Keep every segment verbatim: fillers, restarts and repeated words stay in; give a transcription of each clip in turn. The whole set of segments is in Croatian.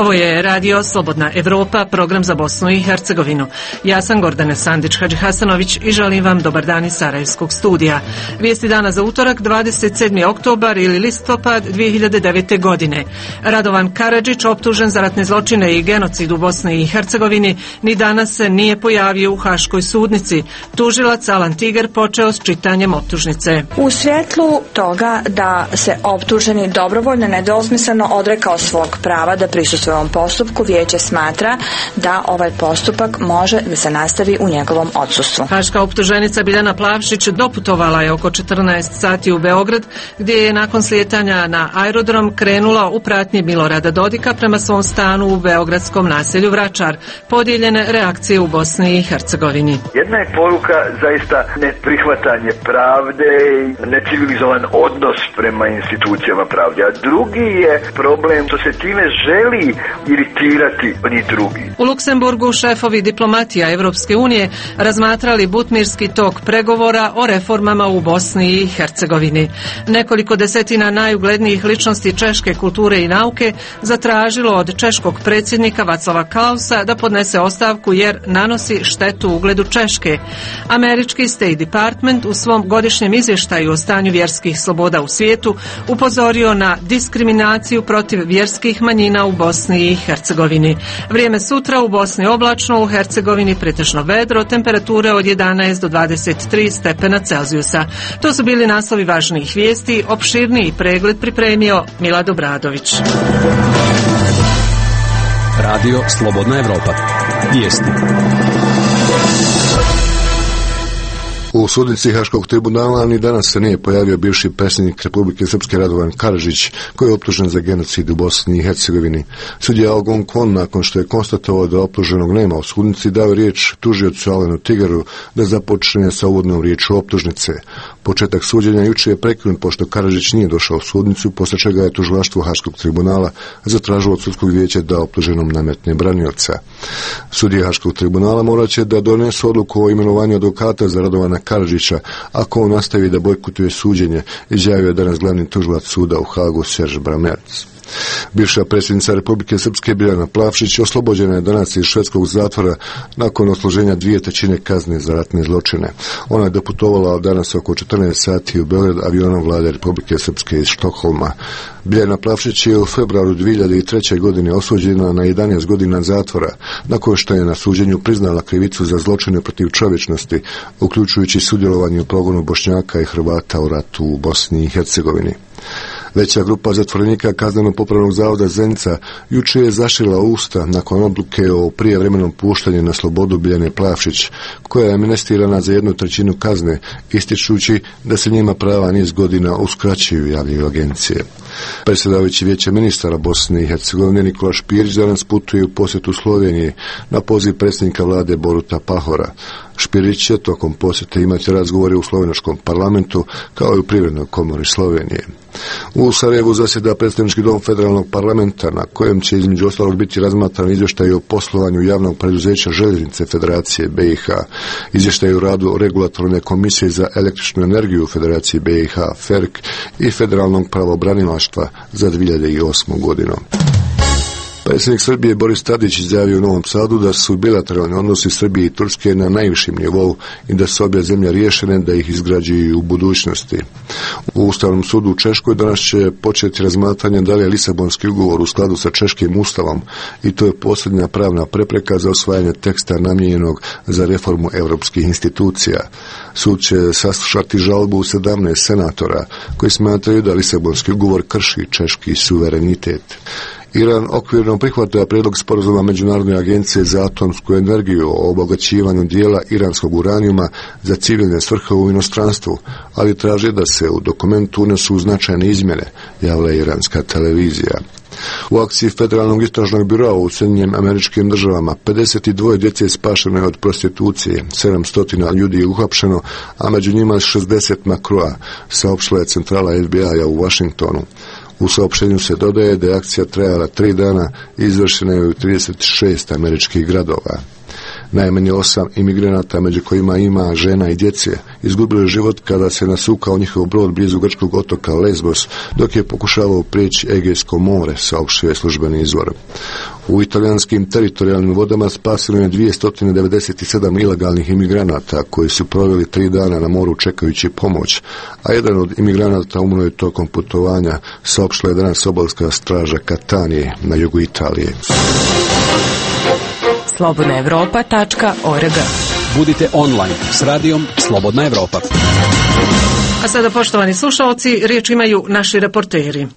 Ovo je radio Slobodna Evropa, program za Bosnu i Hercegovinu. Ja sam Gordana Sandić-Hadžihasanović i želim vam dobar dan iz Sarajevskog studija. Vijesti dana za utorak, dvadeset sedmi oktobar ili listopad dvije hiljade devete. godine. Radovan Karadžić, optužen za ratne zločine i genocid u Bosni i Hercegovini, ni danas se nije pojavio u Haškoj sudnici. Tužilac Alan Tiger počeo s čitanjem optužnice. U svjetlu toga da se optuženi dobrovoljno nedvosmisleno odrekao svog prava da prisustvuje ovom postupku, vijeće smatra da ovaj postupak može da se nastavi u njegovom odsustvu. Haška optuženica Biljana Plavšić doputovala je oko četrnaest sati u Beograd, gdje je nakon slijetanja na aerodrom krenula u pratnji Milorada Dodika prema svom stanu u beogradskom naselju Vračar. Podijeljene reakcije u Bosni i Hercegovini. Jedna je poruka zaista neprihvatanje pravde i necivilizovan odnos prema institucijama pravde, a drugi je problem što se time želi iritirati oni drugi. U Luksemburgu šefovi diplomatija Evropske unije razmatrali butmirski tok pregovora o reformama u Bosni i Hercegovini. Nekoliko desetina najuglednijih ličnosti češke kulture i nauke zatražilo od češkog predsjednika Vaclava Klausa da podnese ostavku jer nanosi štetu ugledu Češke. Američki State Department u svom godišnjem izvještaju o stanju vjerskih sloboda u svijetu upozorio na diskriminaciju protiv vjerskih manjina u Bosni i Hercegovini. Vrijeme sutra u Bosni oblačno, u Hercegovini pretežno vedro, temperature od jedanaest do dvadeset tri stepena Celzijusa. To su bili naslovi važnijih vijesti, opširniji pregled pripremio Milad Obradović. Radio Slobodna Evropa. Vijesti. U sudnici Haškog tribunala ni danas se nije pojavio bivši predsjednik Republike Srpske Radovan Karadžić, koji je optužen za genocid u Bosni i Hercegovini. Sudija Algon Kwon, nakon što je konstatovao da optuženog nema u sudnici, dao riječ tužiocu Alanu Tigeru da započne sa uvodnom riječu optužnice. Početak suđenja jučer je prekinut pošto Karadžić nije došao u sudnicu, poslije čega je tužilaštvo Haškog tribunala zatražilo od sudskog vijeća da optuženom nametne branioca. Sudije Haškog tribunala morat će da donesu odluku o imenovanju advokata za Radovana Karadžića ako on nastavi da bojkotuje suđenje, izjavio je danas glavni tužilac suda u Hagu Serž Bramerc. Bivša predsjednica Republike Srpske Biljana Plavšić oslobođena je danas iz švedskog zatvora nakon odsluženja dvije trećine kazne za ratne zločine. Ona je doputovala danas oko četrnaest sati u Beograd avionom vlade Republike Srpske iz Štokholma. Biljana Plavšić je u februaru dvije hiljade treće. godine osuđena na jedanaest godina zatvora, nakon što je na suđenju priznala krivicu za zločine protiv čovječnosti, uključujući sudjelovanje u progonu Bošnjaka i Hrvata u ratu u Bosni i Hercegovini. Veća grupa zatvorenika Kazneno-popravnog zavoda Zenica jučer je zašila usta nakon odluke o prijevremenom puštanju na slobodu Biljane Plavšić, koja je amnestirana za jednu trećinu kazne, ističući da se njima prava niz godina uskraćuju, javljaju agencije. Predsjedavajući vijeće ministara Bosne i Hercegovine Nikola Špirić danas putuje u posjetu Sloveniji na poziv predsjednika vlade Boruta Pahora. Špirić će tokom posjete imati razgovore u slovenačkom parlamentu kao i u Privrednoj komori Slovenije. U Sarajevu zasjeda predstavnički dom federalnog parlamenta na kojem će između ostalog biti razmatran izvještaj o poslovanju javnog preduzeća Željeznice Federacije B i H, izvještaj o radu regulatorne komisije za električnu energiju Federacije B i H F E R K i federalnog pravobranilaštva za dvije hiljade osmu. godinu. Predsjednik Srbije Boris Tadić izjavio u Novom Sadu da su bilateralni odnosi Srbije i Turske na najvišem nivou i da su obje zemlje riješene da ih izgrađuju u budućnosti. U Ustavnom sudu u Češkoj danas će početi razmatranje da li je Lisabonski ugovor u skladu sa češkim ustavom i to je posljednja pravna prepreka za osvajanje teksta namijenjenog za reformu europskih institucija. Sud će saslušati žalbu sedamnaest senatora koji smatraju da Lisabonski ugovor krši češki suverenitet. Iran okvirno prihvata prijedlog sporazuma Međunarodne agencije za atomsku energiju o obogaćivanju dijela iranskog uranijuma za civilne svrhe u inostranstvu, ali traži da se u dokumentu unesu značajne izmjene, javlja iranska televizija. U akciji Federalnog istražnog biroa u Sjedinjenim Američkim Državama pedeset dvije djece spašeno je od prostitucije, sedamsto ljudi je uhapšeno, a među njima šezdeset makroa, saopštila je centrala F B I-a u Washingtonu. U saopštenju se dodaje da je akcija trajala tri dana i izvršena je u trideset šest američkih gradova. Najmanje osam imigranata, među kojima ima žena i djece, izgubilo je život kada se nasukao njihov brod blizu grčkog otoka Lesbos, dok je pokušavao prijeći Egejsko more, saopštio je službeni izvor. U italijanskim teritorijalnim vodama spasilo je dvjesto devedeset sedam ilegalnih imigranata koji su proveli tri dana na moru čekajući pomoć, a jedan od imigranata umro je tokom putovanja, saopštila je danas obalska straža Katanije na jugu Italije. slobodna evropa tačka org. Budite online s radijom Slobodna Evropa. A sada, poštovani slušalci, riječ imaju naši reporteri.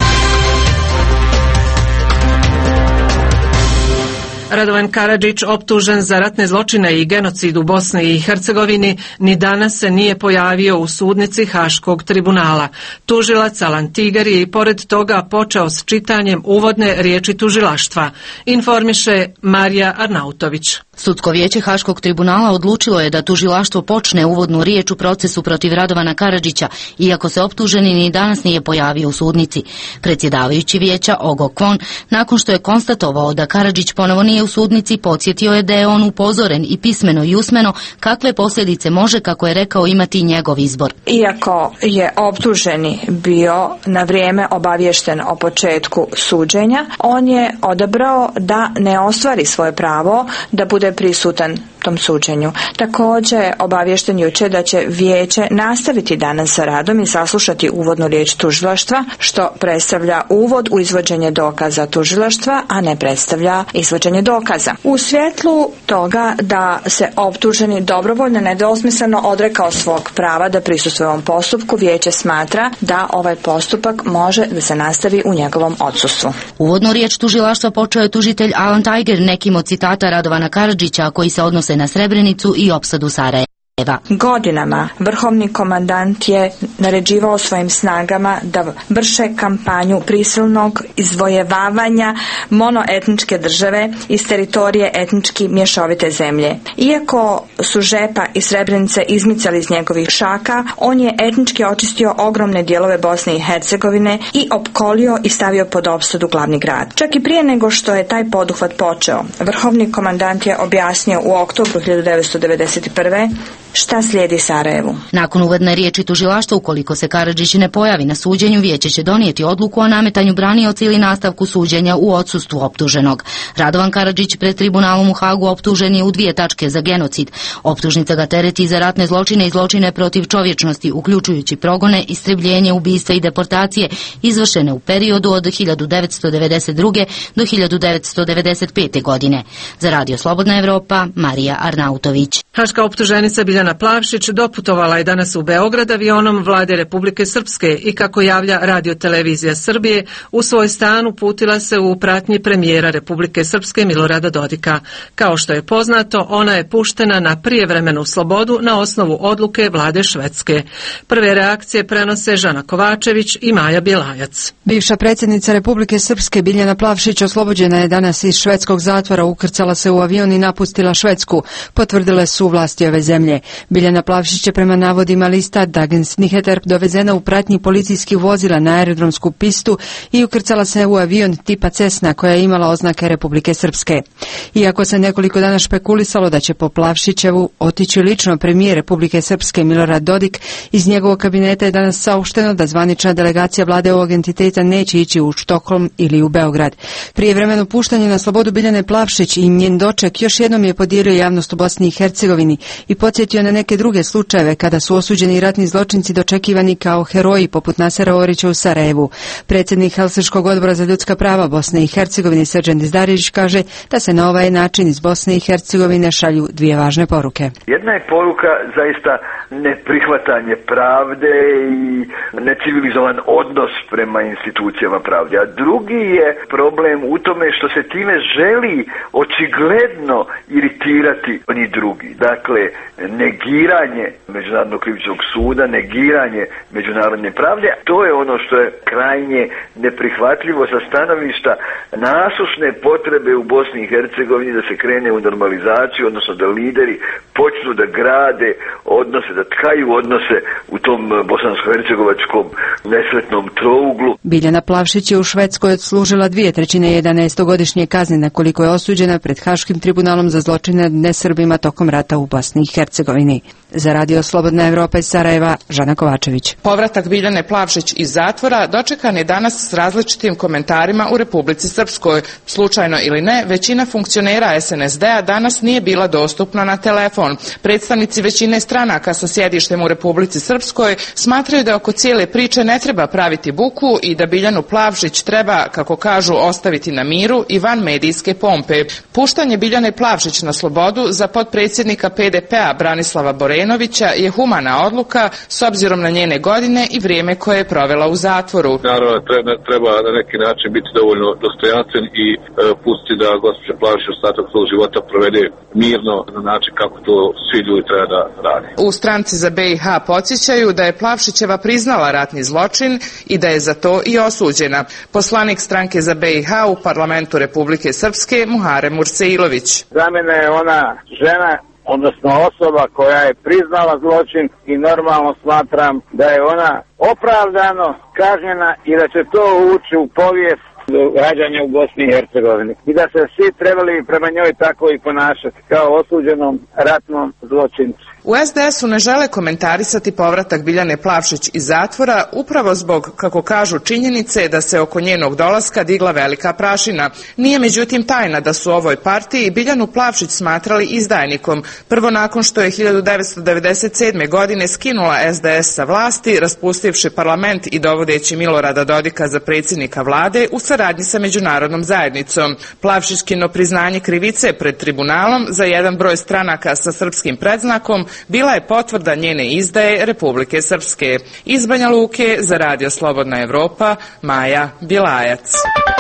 Radovan Karadžić, optužen za ratne zločine i genocid u Bosni i Hercegovini, ni danas se nije pojavio u sudnici Haškog tribunala. Tužilac Alan Tiger je i pored toga počeo s čitanjem uvodne riječi tužilaštva, informiše Marija Arnautović. Sudsko vijeće Haškog tribunala odlučilo je da tužilaštvo počne uvodnu riječ u procesu protiv Radovana Karadžića, iako se optuženi ni danas nije pojavio u sudnici. Predsjedavajući vijeća Ogo Kwon, nakon što je konstatovao da Karadžić ponovo nije u sudnici, podsjetio je da je on upozoren i pismeno i usmeno kakve posljedice može, kako je rekao, imati njegov izbor. Iako je optuženi bio na vrijeme obaviješten o početku suđenja, on je odabrao da ne ostvari svoje pravo da bude prisutan tom suđenju. Također obaviješten jučer da će vijeće nastaviti danas sa radom i saslušati uvodnu riječ tužilaštva, što predstavlja uvod u izvođenje dokaza tužilaštva, a ne predstavlja izvođenje dokaza. U svjetlu toga da se optuženi dobrovoljno nedvosmisleno odrekao svog prava da prisustvuje ovom postupku, vijeće smatra da ovaj postupak može da se nastavi u njegovom odsustvu. Uvodnu riječ tužilaštva počeo je tužitelj Alan Tiger nekim od citata Radovana Karadžića koji se odnose na Srebrenicu i opsadu Sarajeva. Godinama vrhovni komandant je naređivao svojim snagama da vrše kampanju prisilnog izvojevavanja monoetničke države iz teritorije etnički mješovite zemlje. Iako su Žepa i Srebrenice izmicali iz njegovih šaka, on je etnički očistio ogromne dijelove Bosne i Hercegovine i opkolio i stavio pod opsadu glavni grad. Čak i prije nego što je taj poduhvat počeo, vrhovni komandant je objasnio u oktobru hiljadu devetsto devedeset prve šta slijedi Sarajevu. Nakon uvodne riječi tužilaštva, ukoliko se Karadžić ne pojavi na suđenju, vijeće će donijeti odluku o nametanju branioca ili nastavku suđenja u odsustvu optuženog. Radovan Karadžić pred tribunalom u Hagu optužen je u dvije tačke za genocid. Optužnica ga tereti za ratne zločine i zločine protiv čovječnosti, uključujući progone, istrebljenje, ubistva i deportacije izvršene u periodu od hiljadu devetsto devedeset druge. do hiljadu devetsto devedeset pete. godine. Za Radio Slobodna Evropa, Marija Arnautović. Haška optuženica Biljana Plavšić doputovala je danas u Beograd avionom vlade Republike Srpske i, kako javlja Radio Televizija Srbije, u svoj stan uputila se u pratnji premijera Republike Srpske Milorada Dodika. Kao što je poznato, ona je puštena na prijevremenu slobodu na osnovu odluke vlade Švedske. Prve reakcije prenose Žana Kovačević i Maja Bjelajac. Bivša predsjednica Republike Srpske Biljana Plavšić oslobođena je danas iz švedskog zatvora, ukrcala se u avion i napustila Švedsku, potvrdile su vlasti ove zemlje. Biljana Plavšić je prema navodima lista Dagens Nyheter dovezena u pratnji policijskih vozila na aerodromsku pistu i ukrcala se u avion tipa Cessna koja je imala oznake Republike Srpske. Iako se nekoliko dana špekulisalo da će po Plavšićevu otići lično premijer Republike Srpske Milorad Dodik, iz njegovog kabineta je danas saopšteno da zvanična delegacija vlade ovog entiteta neće ići u Štokholm ili u Beograd. Prijevremeno puštanje na slobodu Biljane Plavšić i njen doček još jednom je podijelio javnost u Bosni i Hercegovini i podsjetio na neke druge slučajeve kada su osuđeni ratni zločinci dočekivani kao heroji poput Nasera Orića u Sarajevu. Predsjednik Helsinškog odbora za ljudska prava Bosne i Hercegovine Srđan Dizdarić kaže da se na ovaj način iz Bosne i Hercegovine šalju dvije važne poruke. Jedna je poruka zaista neprihvatanje pravde i necivilizovan odnos prema institucijama pravde, a drugi je problem u tome što se time želi očigledno iritirati oni drugi. Dakle, negiranje Međunarodnog krivičnog suda, negiranje međunarodne pravde, to je ono što je krajnje neprihvatljivo sa stanovišta nasušne potrebe u Bosni i Hercegovini da se krene u normalizaciju, odnosno da lideri počnu da grade odnose, da tkaju odnose u tom bosansko-hercegovačkom nesretnom trouglu. Biljana Plavšić je u Švedskoj odslužila dvije trećine jedanaestogodišnje kazne na koliko je osuđena pred Haškim tribunalom za zločine nad nesrbima tokom rata u Bosni i Hercegovini. Za Radio Slobodna Evropa iz Sarajeva, Žana Kovačević. Povratak Biljane Plavšić iz zatvora dočekan je danas s različitim komentarima u Republici Srpskoj. Slučajno ili ne, većina funkcionera es en es de-a danas nije bila dostupna na telefon. Predstavnici većine stranaka sa sjedištem u Republici Srpskoj smatraju da oko cijele priče ne treba praviti buku i da Biljanu Plavšić treba, kako kažu, ostaviti na miru i van medijske pompe. Puštanje Biljane Plavšić na slobodu za potpredsjednika pe de pe-a Branislava Borenovića je humana odluka s obzirom na njene godine i vrijeme koje je provela u zatvoru. Naravno, treba na neki način biti dovoljno dostojanstven i e, pustiti da gospođa Plavšić ostatak svog života provede mirno na način kako to svi ljudi treba da radi. U stranci za be i ha podsjećaju da je Plavšićeva priznala ratni zločin i da je za to i osuđena. Poslanik stranke za be i ha u parlamentu Republike Srpske Muharem Murseilović. Za mene je ona žena, odnosno osoba koja je priznala zločin i normalno smatram da je ona opravdano kažnjena i da će to ući u povijest događanja u Bosni i Hercegovini. I da se svi trebali prema njoj tako i ponašati kao osuđenom ratnom zločincu. U es de esu ne žele komentarisati povratak Biljane Plavšić iz zatvora upravo zbog, kako kažu, činjenice da se oko njenog dolaska digla velika prašina. Nije međutim tajna da su u ovoj partiji Biljanu Plavšić smatrali izdajnikom. Prvo nakon što je hiljadu devetsto devedeset sedme. godine skinula es de es sa vlasti, raspustivši parlament i dovodeći Milorada Dodika za predsjednika vlade u saradnji sa međunarodnom zajednicom. Plavšićkino priznanje krivice pred tribunalom za jedan broj stranaka sa srpskim predznakom bila je potvrda njene izdaje Republike Srpske. Iz Banja Luke za Radio Slobodna Evropa, Maja Bilajac.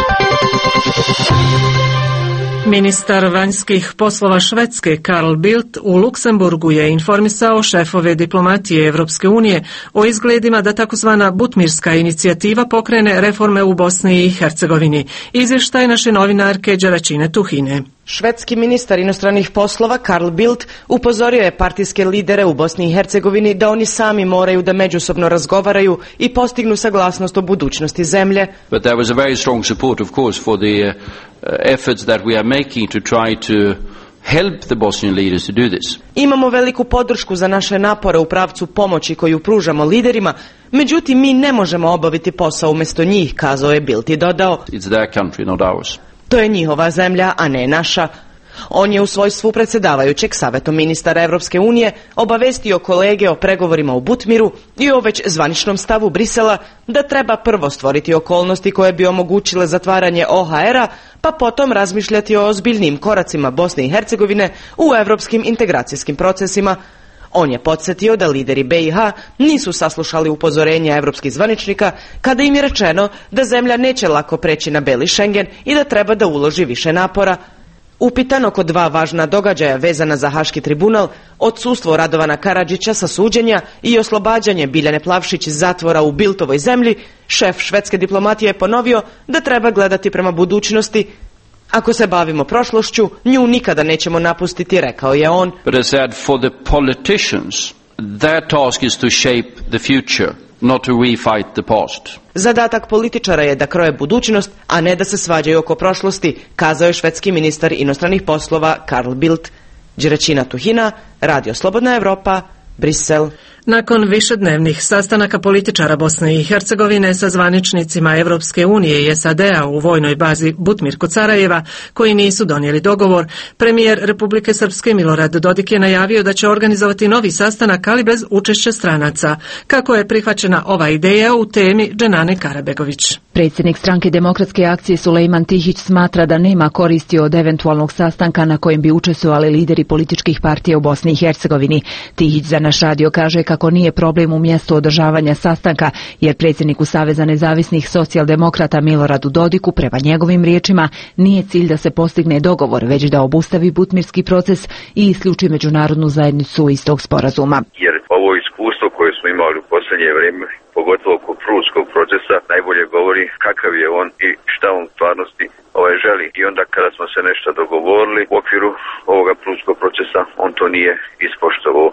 Ministar vanjskih poslova Švedske Carl Bildt u Luksemburgu je informisao šefove diplomatije Evropske unije o izgledima da takozvana Butmirska inicijativa pokrene reforme u Bosni i Hercegovini. Izvještaj naše novinarke Đeračine Tuhine. Švedski ministar inostranih poslova Carl Bildt upozorio je partijske lidere u Bosni i Hercegovini da oni sami moraju da međusobno razgovaraju i postignu saglasnost o budućnosti zemlje. But there was a very strong support, of course, for the uh, efforts that we are making to try to help the Bosnian leaders to do this. Imamo veliku podršku za naše napore u pravcu pomoći koju pružamo liderima, međutim mi ne možemo obaviti posao umjesto njih, kazao je Bildt i dodao. It's their country, not ours. To je njihova zemlja, a ne naša. On je u svojstvu predsjedavajućeg Savetom ministara Evropske unije obavestio kolege o pregovorima u Butmiru i o već zvaničnom stavu Brisela da treba prvo stvoriti okolnosti koje bi omogućile zatvaranje o ha era, pa potom razmišljati o ozbiljnim koracima Bosne i Hercegovine u evropskim integracijskim procesima. On je podsjetio da lideri be i ha nisu saslušali upozorenja evropskih zvaničnika kada im je rečeno da zemlja neće lako preći na beli Schengen i da treba da uloži više napora. Upitan oko dva važna događaja vezana za Haški tribunal, odsustvo Radovana Karadžića sa suđenja i oslobađanje Biljane Plavšić iz zatvora u Bildtovoj zemlji, šef švedske diplomatije je ponovio da treba gledati prema budućnosti. Ako se bavimo prošlošću, nju nikada nećemo napustiti, rekao je on. But I said for the politicians, their task is to shape the future, not to refight the past. Zadatak političara je da kroje budućnost, a ne da se svađaju oko prošlosti, kazao je švedski ministar inostranih poslova Carl Bildt. Đeračina Tuhina, Radio Slobodna Evropa, Brisel. Nakon višednevnih sastanaka političara Bosne i Hercegovine sa zvaničnicima Evropske unije i es a de a u vojnoj bazi Butmir kod Sarajeva, koji nisu donijeli dogovor, premijer Republike Srpske Milorad Dodik je najavio da će organizovati novi sastanak, ali bez učešća stranaca. Kako je prihvaćena ova ideja u temi Dženane Karabegović? Predsjednik stranke Demokratske akcije Sulejman Tihić smatra da nema koristi od eventualnog sastanka na kojem bi učestvovali lideri političkih partija u Bosni i Hercegovini. Tihić za naš radio kaže kako nije problem u mjestu održavanja sastanka, jer predsjedniku Saveza nezavisnih socijaldemokrata Miloradu Dodiku, prema njegovim riječima, nije cilj da se postigne dogovor, već da obustavi butmirski proces i isključi međunarodnu zajednicu iz tog sporazuma. Jer ovo iskustvo koje smo imali u posljednje vrijeme, pogotovo oko prudskog procesa, najbolje govori kakav je on i šta on u stvarnosti ovaj želi. I onda kada smo se nešto dogovorili u okviru ovoga prudskog procesa, on to nije ispoštovao.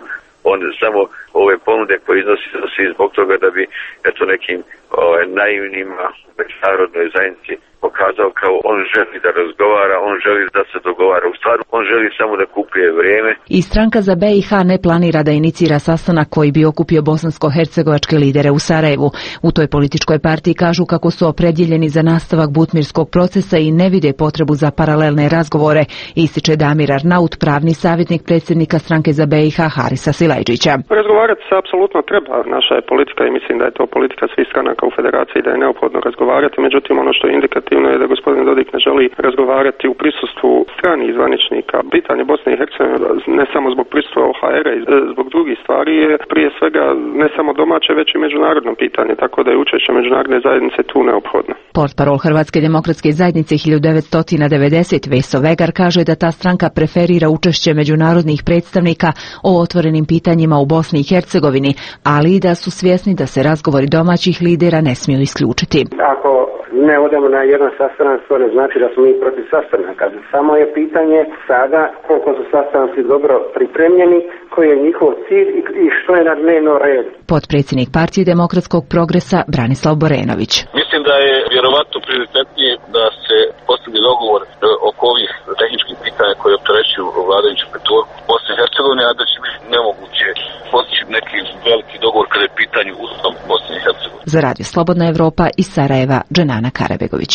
On samo ove ponude koje iznosi, iznosi zbog toga da bi eto nekim ovaj, naivnima u međunarodnoj zajednici pokazao kao on želi da razgovara, on želi da se dogovara. U stvari, on želi samo da kupuje vrijeme. I stranka za B i H ne planira da inicira sastanak koji bi okupio bosansko-hercegovačke lidere u Sarajevu. U toj političkoj partiji kažu kako su opredjeljeni za nastavak butmirskog procesa i ne vide potrebu za paralelne razgovore, ističe Damir Arnaut, pravni savjetnik predsjednika stranke za B i H Harisa Silajdžića. Razgovarati se apsolutno treba. Naša je politika i mislim da je to politika svih stranaka u federaciji, da je neophodno razgovarati. Međutim, ono što je indikativno je da gospodin Dodik ne želi razgovarati u prisustvu stranih zvaničnika. Pitanje Bosne i Hercegovine, ne samo zbog prisustva O H R-a i zbog drugih stvari, je prije svega ne samo domaće, već i međunarodno pitanje, tako da je učešće međunarodne zajednice tu neophodno. Portparol Hrvatske demokratske zajednice hiljadu devetsto devedeset Veso Vegar kaže da ta stranka preferira učešće međunarodnih predstavnika o otvorenim pitanjima u Bosni i Hercegovini, ali i da su svjesni da se razgovori domaćih lidera ne smiju isključiti. Ako ne odemo na jedan sastanak, to ne znači da smo mi protiv sastanaka. Samo je pitanje sada koliko su sastanci dobro pripremljeni, koji je njihov cilj i što je na dnevnom redu. Potpredsjednik Partije demokratskog progresa Branislav Borenović. Mislim da je vjerovatno prioritetnije da se postigne dogovor oko ovih tehničkih pitanja koje opterećuju vladajuću petorku Bosne i Hercegovine, a da će biti nemoguće postići neki veliki dogovor kada je pitanje Ustav Bosne i Hercegovine. Za Radio Slobodna Evropa iz Sarajeva, Dženana Karabegović.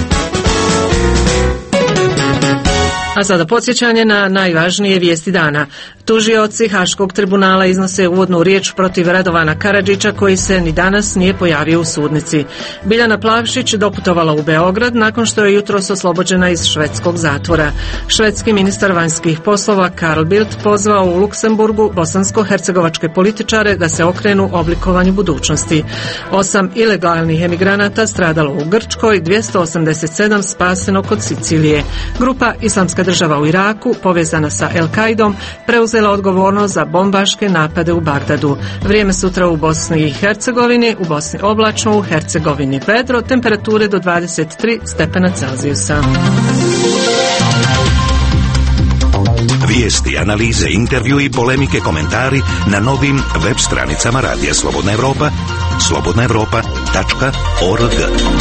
A sada podsjećanje na najvažnije vijesti dana. Tužioci Haškog tribunala iznose uvodnu riječ protiv Radovana Karadžića koji se ni danas nije pojavio u sudnici. Biljana Plavšić doputovala u Beograd nakon što je jutros oslobođena iz švedskog zatvora. Švedski ministar vanjskih poslova Carl Bildt pozvao u Luksemburgu bosansko-hercegovačke političare da se okrenu oblikovanju budućnosti. Osam ilegalnih emigranata stradalo u Grčkoj, dvjesto osamdeset sedam spaseno kod Sicilije. Grupa Islamska država u Iraku, povezana sa El-Kaidom, preuzela odgovornost za bombaške napade u Bagdadu. Vrijeme sutra u Bosni i Hercegovini, u Bosni oblačno, u Hercegovini vedro, temperature do dvadeset tri stepena Celzijusa. Vijesti, analize, intervju i polemike, komentari na novim web stranicama Radija Slobodna Evropa, slobodna evropa tačka org.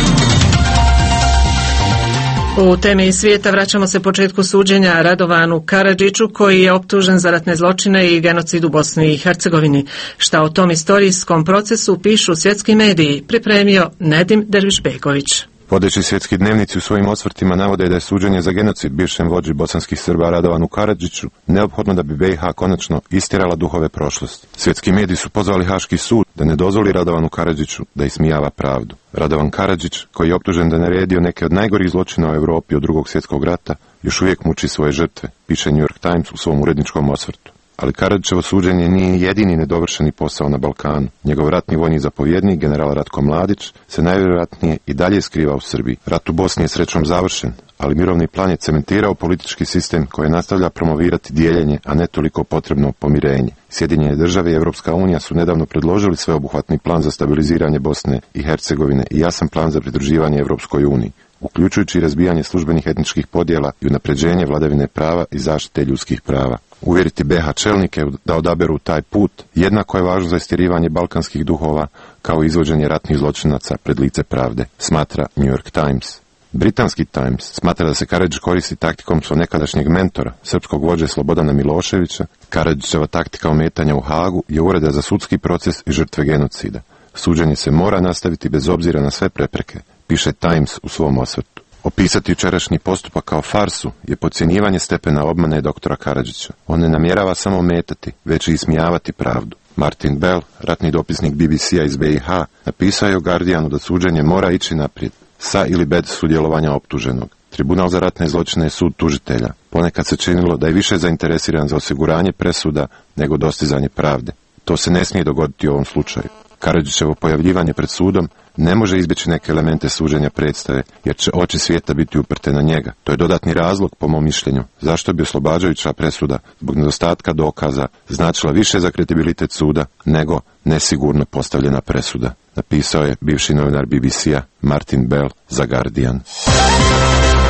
U temi iz svijeta vraćamo se početku suđenja Radovanu Karadžiću koji je optužen za ratne zločine i genocid u Bosni i Hercegovini. Šta o tom istorijskom procesu pišu svjetski mediji, pripremio Nedim Dervišbegović. Vodeći svjetski dnevnici u svojim osvrtima navode da je suđenje za genocid bivšem vođi bosanskih Srba Radovanu Karadžiću neophodno da bi B i H konačno istjerala duhove prošlosti. Svjetski mediji su pozvali Haški sud da ne dozvoli Radovanu Karadžiću da ismijava pravdu. Radovan Karadžić, koji je optužen da naredio neke od najgorih zločina u Europi od drugog svjetskog rata, još uvijek muči svoje žrtve, piše New York Times u svom uredničkom osvrtu. Ali Karadžićevo suđenje nije jedini nedovršeni posao na Balkanu. Njegov ratni vojni zapovjednik, general Ratko Mladić, se najvjerojatnije i dalje skriva u Srbiji. Rat u Bosni je srećom završen, ali mirovni plan je cementirao politički sistem koji nastavlja promovirati dijeljenje, a ne toliko potrebno pomirenje. Sjedinjene države i Europska unija su nedavno predložili sveobuhvatni plan za stabiliziranje Bosne i Hercegovine i jasan plan za pridruživanje Europskoj uniji, uključujući razbijanje službenih etničkih podjela i unapređenje vladavine prava i zaštite ljudskih prava. Uvjeriti B i H čelnike da odaberu taj put jednako je važno za istjerivanje balkanskih duhova kao izvođenje ratnih zločinaca pred lice pravde, smatra New York Times. Britanski Times smatra da se Karadžić koristi taktikom svog nekadašnjeg mentora, srpskog vođe Slobodana Miloševića. Karadžićeva taktika ometanja u Hagu je uvreda za sudski proces i žrtve genocida. Suđenje se mora nastaviti bez obzira na sve prepreke, piše Times u svom osvrtu. Opisati jučerašnji postupak kao farsu je podcjenjivanje stepena obmane doktora Karadžića. On ne namjerava samo ometati, već i ismijavati pravdu. Martin Bell, ratni dopisnik B B C-a iz B i H, napisao je u Guardianu da suđenje mora ići naprijed, sa ili bez sudjelovanja optuženog. Tribunal za ratne zločine je sud tužitelja. Ponekad se činilo da je više zainteresiran za osiguranje presuda nego dostizanje pravde. To se ne smije dogoditi u ovom slučaju. Karadžićevo pojavljivanje pred sudom ne može izbjeći neke elemente suđenja predstave, jer će oči svijeta biti uprte na njega. To je dodatni razlog, po mom mišljenju, zašto bi oslobađajuća presuda zbog nedostatka dokaza značila više za kredibilitet suda nego nesigurno postavljena presuda, napisao je bivši novinar B B C-a Martin Bell za Guardian.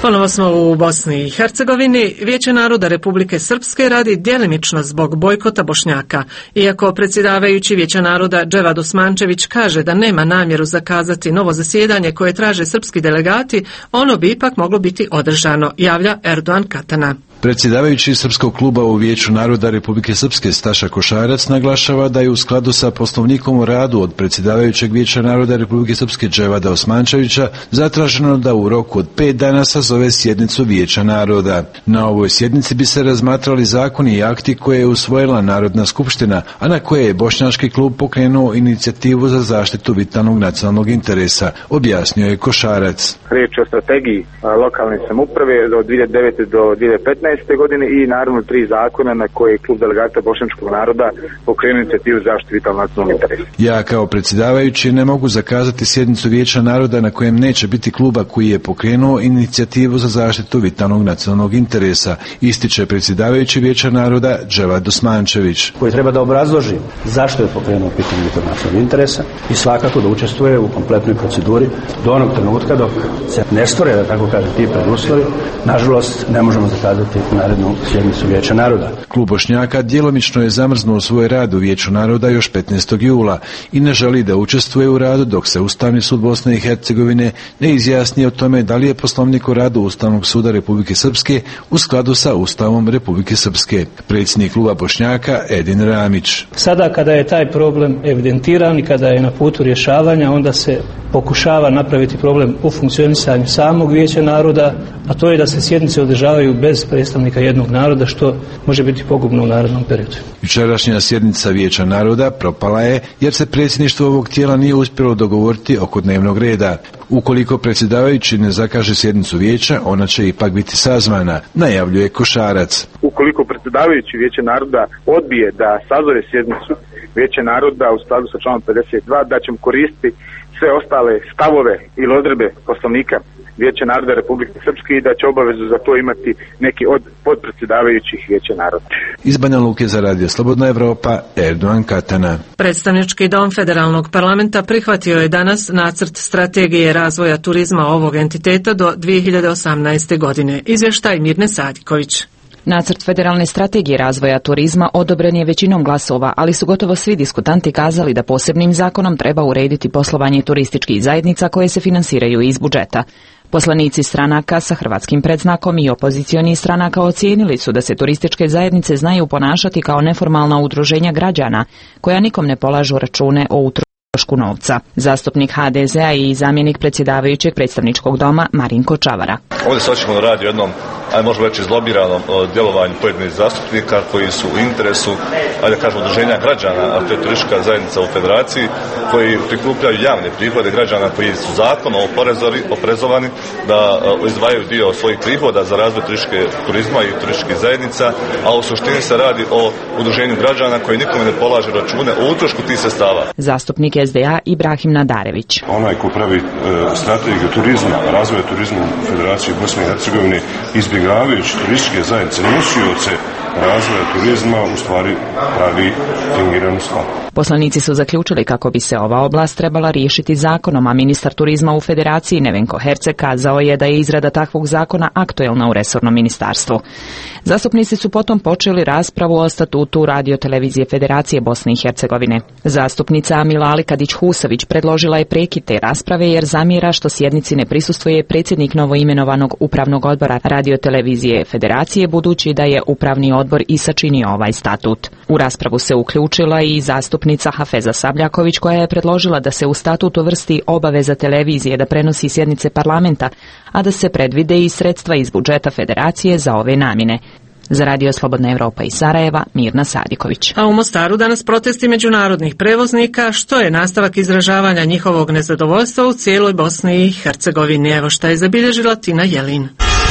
Ponovo smo u Bosni i Hercegovini. Vijeće naroda Republike Srpske radi djelimično zbog bojkota Bošnjaka. Iako predsjedavajući Vijeća naroda Dževad Osmančević kaže da nema namjeru zakazati novo zasjedanje koje traže srpski delegati, ono bi ipak moglo biti održano, javlja Erdogan Katana. Predsjedavajući Srpskog kluba u Vijeću naroda Republike Srpske Staša Košarac naglašava da je u skladu sa Poslovnikom o radu od predsjedavajućeg Vijeća naroda Republike Srpske Dževada Osmančevića zatraženo da u roku od pet dana sazove sjednicu Vijeća naroda. Na ovoj sjednici bi se razmatrali zakoni i akti koje je usvojila Narodna skupština, a na koje je Bošnjački klub pokrenuo inicijativu za zaštitu vitalnog nacionalnog interesa, objasnio je Košarac. Riječ je o strategiji lokalne samouprave od dvije hiljade devete do dvije hiljade petnaeste godine i naravno tri zakona na koje je klub delegata bošnjačkog naroda pokrenuo inicijativu za zaštitu vitalnog nacionalnog interesa. Ja kao predsjedavajući ne mogu zakazati sjednicu Vijeća naroda na kojem neće biti kluba koji je pokrenuo inicijativu za zaštitu vitalnog nacionalnog interesa, ističe predsjedavajući Vijeća naroda Dževad Osmančević. Koji treba da obrazloži zašto je pokrenuo pitanje vitalnog nacionalnog interesa i svakako da učestvuje u kompletnoj proceduri do onog trenutka dok se ne stvore, da tako kaže, ti preduslovi. Nažalost, ne možemo zakazati narednu sjednicu Vijeća naroda. Klub Bošnjaka djelomično je zamrznuo svoj rad u Vijeću naroda još petnaestog jula i ne želi da učestvuje u radu dok se Ustavni sud Bosne i Hercegovine ne izjasni o tome da li je Poslovnik o radu Ustavnog suda Republike Srpske u skladu sa Ustavom Republike Srpske. Predsjednik kluba Bošnjaka Edin Ramić. Sada kada je taj problem evidentiran i kada je na putu rješavanja, onda se pokušava napraviti problem u funkcionisanju samog Vijeća naroda, a to je da se sjednice održavaju bez predstavnika jednog naroda, što može biti pogubno u narednom periodu. Jučerašnja sjednica Vijeća naroda propala je jer se predsjedništvo ovog tijela nije uspjelo dogovoriti oko dnevnog reda. Ukoliko predsjedavajući ne zakaže sjednicu vijeća, ona će ipak biti sazvana, najavljuje Košarac. Ukoliko predsjedavajući Vijeća naroda odbije da sazove sjednicu Vijeća naroda u skladu sa članom pedeset dva, da ćemo koristiti sve ostale stavove ili odredbe Poslovnika Vijeća naroda Republike Srpske i da će obavezu za to imati neki od podpredsjedavajućih Vijeća naroda. Iz Banja Luke za Radio Slobodna Evropa, Erdogan Katana. Predstavnički dom Federalnog parlamenta prihvatio je danas nacrt strategije razvoja turizma ovog entiteta do dvije hiljade osamnaeste. godine. Izvještaj Mirne Sadiković. Nacrt federalne strategije razvoja turizma odobren je većinom glasova, ali su gotovo svi diskutanti kazali da posebnim zakonom treba urediti poslovanje turističkih zajednica koje se finansiraju iz budžeta. Poslanici stranaka sa hrvatskim predznakom i opozicioni stranaka ocijenili su da se turističke zajednice znaju ponašati kao neformalna udruženja građana, koja nikom ne polažu račune o utrošku novca. Zastupnik ha de zea i zamjenik predsjedavajućeg predstavničkog doma Marinko Čavara. Ovdje se očigledno radi o jednom, ajde možemo reći, izlobiranom djelovanju pojedinih zastupnika koji su u interesu, ajde kažemo, udruženja građana, a to je turistička zajednica u federaciji, koji prikupljaju javne prihode građana koji su zakonom oporezovani da izdvajaju dio svojih prihoda za razvoj turističke turizma i turističkih zajednica, a u suštini se radi o udruženju građana koji nikome ne polaže račune o utrošku tih sredstava. Zastupnik es de a Ibrahim Nadarević. Onaj ko pravi e, strategiju turizma, razvoja turizma u Federaciji Bosne i Hercegovine, izbjegavajući turističke zajednice, nosioce razvoja turizma, u stvari pravi fingiranu stvar. Poslanici su zaključili kako bi se ova oblast trebala riješiti zakonom, a ministar turizma u Federaciji Nevenko Herceg kazao je da je izrada takvog zakona aktuelna u resornom ministarstvu. Zastupnici su potom počeli raspravu o statutu radiotelevizije Federacije Bosne i Hercegovine. Zastupnica Amila Alikadić-Husović predložila je prekid te rasprave jer zamjera što sjednici ne prisustvuje predsjednik novoimenovanog upravnog odbora radiotelevizije Federacije, budući da je upravni odbor i sačinio ovaj statut. U raspravu se uključila i zastupnica Hafeza Sabljaković, koja je predložila da se u statut uvrsti obaveza televizije da prenosi sjednice parlamenta, a da se predvide i sredstva iz budžeta Federacije za ove namjene. Za Radio Slobodna Evropa iz Sarajeva, Mirna Sadiković. A u Mostaru danas protesti međunarodnih prevoznika, što je nastavak izražavanja njihovog nezadovoljstva u cijeloj Bosni i Hercegovini. Evo šta je zabilježila Tina Jelin.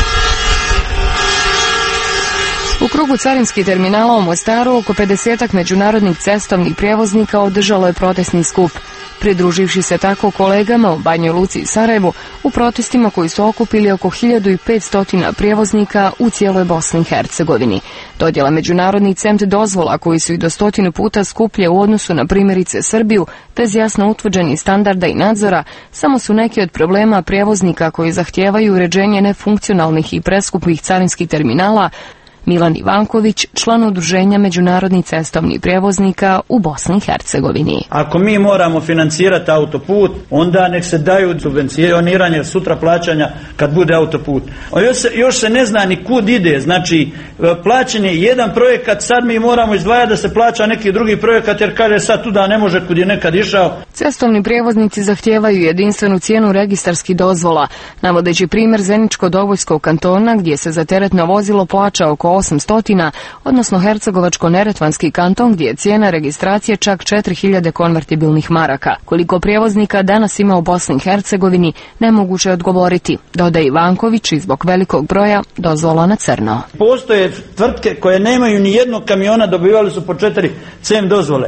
U krugu carinskih terminala u Mostaru oko pedesetak međunarodnih cestovnih prijevoznika održalo je protestni skup. pridruživši se tako kolegama u Banjoj Luci i Sarajevu u protestima koji su okupili oko hiljadu petsto prijevoznika u cijeloj Bosni i Hercegovini. Dodjela međunarodnih cent dozvola koji su i do stotinu puta skuplje u odnosu na primjerice Srbiju, bez jasno utvrđenih standarda i nadzora, samo su neki od problema prijevoznika koji zahtijevaju uređenje nefunkcionalnih i preskupih carinskih terminala. Milan Ivanković, član udruženja međunarodnih cestovnih prijevoznika u Bosni i Hercegovini. Ako mi moramo financirati autoput, onda nek se daju subvencioniranje sutra plaćanja kad bude autoput. A još se, još se ne zna ni kud ide, znači plaćen je jedan projekat, sad mi moramo izdvajati da se plaća neki drugi projekat jer kaže sad tu da ne može kud je nekad išao. Cestovni prijevoznici zahtijevaju jedinstvenu cijenu registarskih dozvola, navodeći primjer Zeničko-Dobojskog kantona gdje se za teretno vozilo plaća oko osamsto, odnosno Hercegovačko-Neretvanski kanton gdje je cijena registracije čak četiri hiljade konvertibilnih maraka. Koliko prijevoznika danas ima u Bosni i Hercegovini, nemoguće je odgovoriti, dodaje Ivanković, i zbog velikog broja dozvola na crno. Postoje tvrtke koje nemaju ni jednog kamiona, dobivali su po četiri C E M dozvole.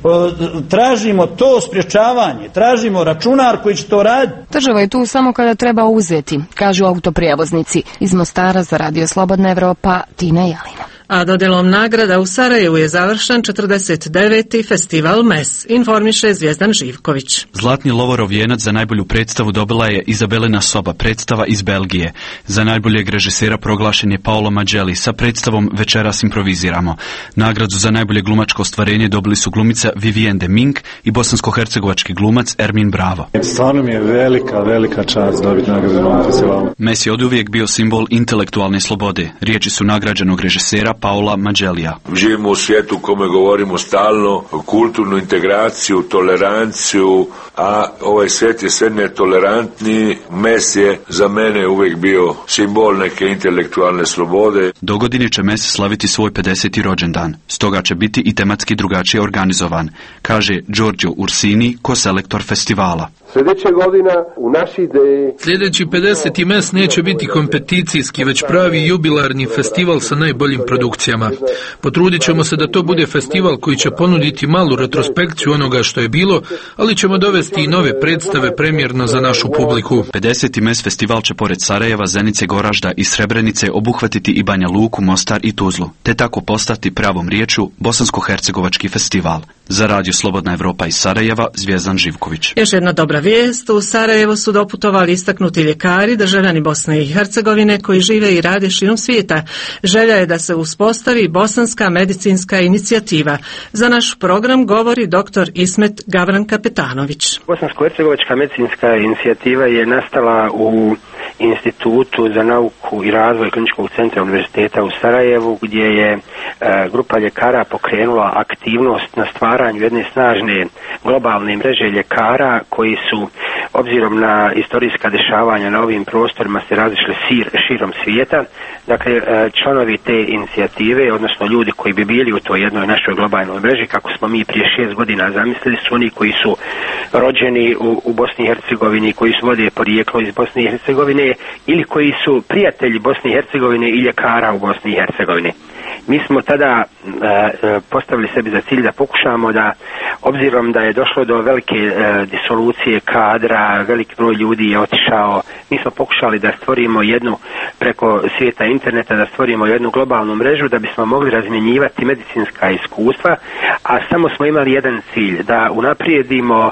Tražimo to sprječavanje, tražimo računar koji će to raditi. Država je tu samo kada treba uzeti, kažu autoprijevoznici. Iz Mostara za Radio Slobodna Evropa, Tina Jalina. A dodjelom nagrada u Sarajevu je završen četrdeset deveti festival M E S, informiše Zvijezdan Živković. Zlatni Lovorov vijenac za najbolju predstavu dobila je Izabelina Soba, predstava iz Belgije. Za najboljeg režisera proglašen je Paolo Maggielli sa predstavom Večeras improviziramo. Nagradu za najbolje glumačko ostvarenje dobili su glumica Vivienne de Mink i bosansko-hercegovački glumac Ermin Bravo. Stvarno mi je velika, velika čast dobiti nagradu na ovom festivalu. M E S je oduvijek bio simbol intelektualne slobode. Riječi su nagrađenog režisera Paola Maggiellija. Živimo u svijetu u kome govorimo stalno o kulturnu integraciju, toleranciju, a ovaj svijet je sve netolerantniji. M E S je za mene uvijek bio simbol neke intelektualne slobode. Dogodine će M E S slaviti svoj pedeseti rođendan, stoga će biti i tematski drugačije organizovan, kaže Giorgio Ursini, koselektor festivala. Sljedeće godina u naši ideji... Sljedeći pedeseti M E S neće biti kompeticijski, već pravi jubilarni festival sa najboljim produkcijama. Potrudit ćemo se da to bude festival koji će ponuditi malu retrospekciju onoga što je bilo, ali ćemo dovesti i nove predstave premjerno za našu publiku. pedeseti M E S festival će pored Sarajeva, Zenice, Goražda i Srebrenice obuhvatiti i Banja Luku, Mostar i Tuzlu, te tako postati pravom riječju bosansko-hercegovački festival. Za Radio Slobodna Evropa iz Sarajeva, Zvijezdan Živković. Još jedna dobra vijest, u Sarajevo su doputovali istaknuti ljekari, državljani Bosne i Hercegovine koji žive i rade širom svijeta. Želja je da se uspostavi bosanska medicinska inicijativa. Za naš program govori doktor Ismet Gavran Kapetanović. Bosansko-hercegovačka medicinska inicijativa je nastala u Institutu za nauku i razvoj Kliničkog centra Univerziteta u Sarajevu, gdje je e, grupa ljekara pokrenula aktivnost na stvaranju jedne snažne globalne mreže ljekara koji su, obzirom na istorijska dešavanja na ovim prostorima, se razišli sir, širom svijeta. Dakle, e, članovi te inicijative, odnosno ljudi koji bi bili u toj jednoj našoj globalnoj mreži, kako smo mi prije šest godina zamislili, su oni koji su rođeni u, u Bosni i Hercegovini, koji su vode porijeklo iz Bosne i Hercegovine, ili koji su prijatelji Bosne i Hercegovine i ljekara u Bosni i Hercegovini. Mi smo tada e, postavili sebi za cilj da pokušamo da, obzirom da je došlo do velike e, disolucije kadra, veliki broj ljudi je otišao, mi smo pokušali da stvorimo jednu, preko svijeta interneta, da stvorimo jednu globalnu mrežu da bismo mogli razmjenjivati medicinska iskustva, a samo smo imali jedan cilj, da unaprijedimo e,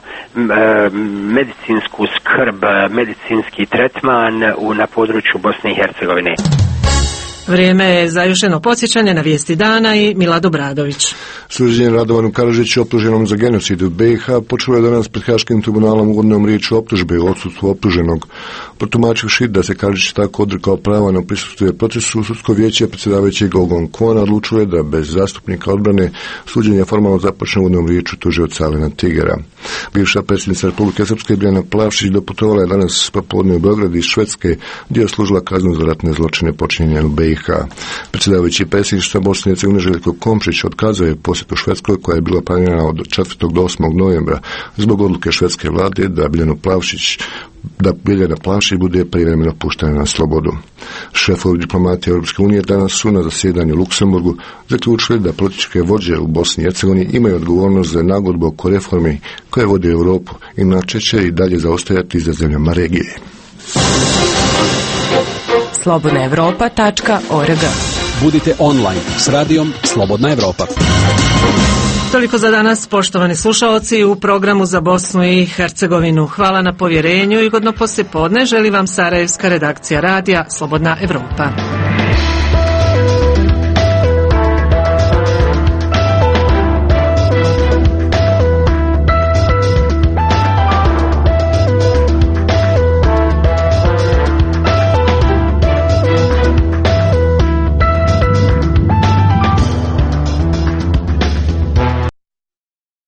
medicinsku skrb, medicinski tretman u, na području Bosne i Hercegovine. Vrijeme je za još jedno podsjećanje na vijesti dana i Milad Obradović. Suđenje Radovanu Karadžiću, optuženom za genocid u B i H, počelo je danas pred Haškim tribunalom uvodnom riječu optužbe u odsustvu optuženog. Protumačivši da se Karadžić tako odrekao prava na prisustvuje procesu, sudsko vijeće predsjedavajućeg Ogon Kvona odlučuje da bez zastupnika odbrane suđenje formalno započne u uvodnom riječu tužioca Alena Tigera. Bivša predsjednica Republike Srpske Biljana Plavšić doputovala je danas popodne u Beograd iz Švedske, gdje je služila kaznu za ratne zločine počinjene u B i i ha. Predsjedavajući predsjedništva Bosne i Hercegovine Željko Komšić otkazao je posjetu Švedskoj koja je bila planirana od četvrtog do osmog novembra zbog odluke švedske vlade da Biljana Plavšić da Biljana Plavšić bude privremeno puštena na slobodu. Šefovi diplomatije Europske unije danas su na zasjedanju u Luksemburgu zaključili da političke vođe u Bosni i Hercegovini imaju odgovornost za nagodbu oko reformi koje vode Europu, inače će i dalje zaostajati za zemljama regije. slobodna evropa tačka org. Budite online s radijom Slobodna Evropa. Toliko za danas, poštovani slušaoci, u programu za Bosnu i Hercegovinu. Hvala na povjerenju i ugodno poslijepodne želi vam sarajevska redakcija radija Slobodna Evropa.